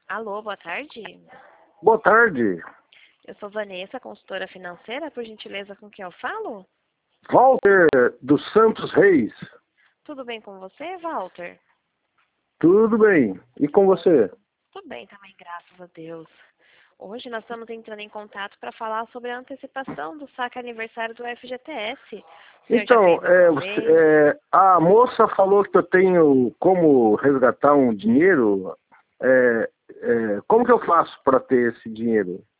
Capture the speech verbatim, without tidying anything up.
Alô, boa tarde. Boa tarde. Eu sou Vanessa, consultora financeira. Por gentileza, com quem eu falo? Walter dos Santos Reis. Tudo bem com você, Walter? Tudo bem. E com você? Tudo bem também, graças a Deus. Hoje nós estamos entrando em contato para falar sobre a antecipação do saque aniversário do F G T S. O senhor já Então, fez é, alguma você- vez? é, a moça falou que eu tenho como resgatar um dinheiro. É, é, como que eu faço para ter esse dinheiro?